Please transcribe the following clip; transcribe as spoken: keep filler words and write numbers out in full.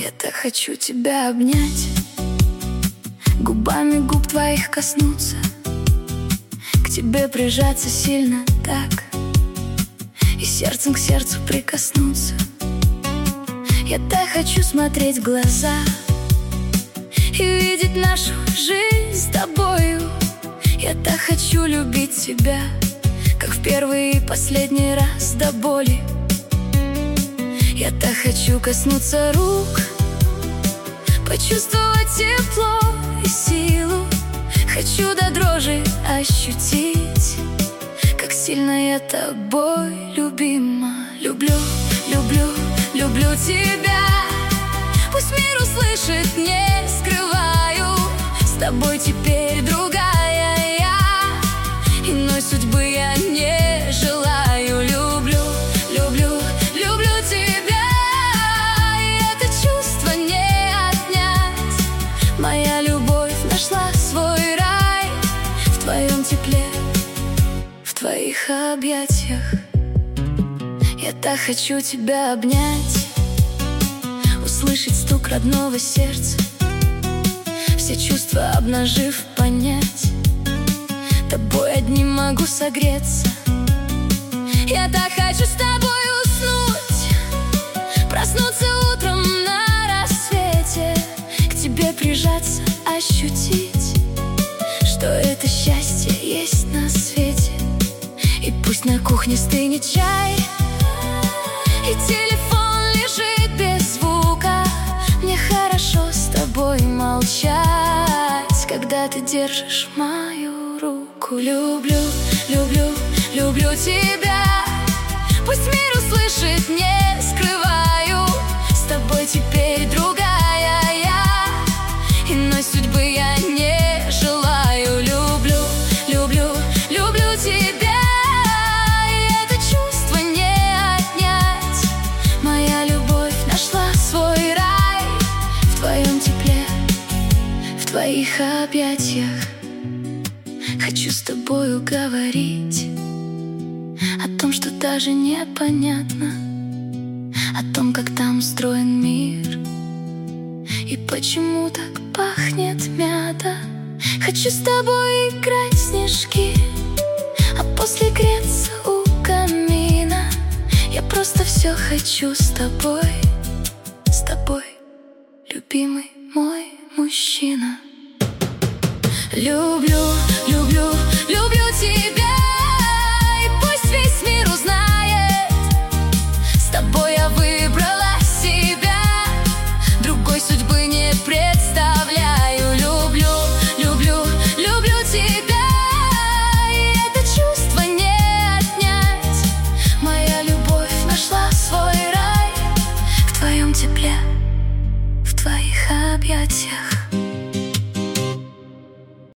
Я так хочу тебя обнять, губами губ твоих коснуться, к тебе прижаться сильно так и сердцем к сердцу прикоснуться. Я так хочу смотреть в глаза и видеть нашу жизнь с тобою. Я так хочу любить тебя, как в первый и последний раз до боли. Я так хочу коснуться рук, почувствовать тепло и силу. Хочу до дрожи ощутить, как сильно я тобой любима. Люблю, люблю, люблю тебя. Пусть мир услышит, не скрываю. С тобой теперь другая я, иной судьбы я не желаю. Люблю, люблю, люблю тебя, и это чувство не отнять. Моя любовь нашла свой рай в твоем тепле, в твоих объятиях. Я так хочу тебя обнять, услышать стук родного сердца, все чувства обнажив, понять. Тобой одним могу согреться. Я так хочу с тобой уснуть, проснуться утром на рассвете, к тебе прижаться, ощутить, что это счастье есть на свете. И пусть на кухне стынет чай и телефон лежит без звука, мне хорошо с тобой молчать, когда ты держишь мою руку. Люблю, люблю, люблю тебя. Пусть мир услышит, не скрываю. С тобой теперь другая я, иной судьбы я не желаю. Люблю, люблю, люблю тебя, и это чувство не отнять. Моя любовь нашла свой рай в твоем тепле, в твоих объятиях. Хочу с тобою говорить о том, что даже непонятно, о том, как там устроен мир и почему так пахнет мята. Хочу с тобой играть в снежки, а после греться у камина. Я просто все хочу с тобой, с тобой, любимый мой мужчина. Люблю, люблю, люблю тебя, и пусть весь мир узнает. С тобой я выбрала себя, другой судьбы не представляю. Люблю, люблю, люблю тебя, и это чувство не отнять. Моя любовь нашла свой рай в твоем тепле, в твоих объятиях.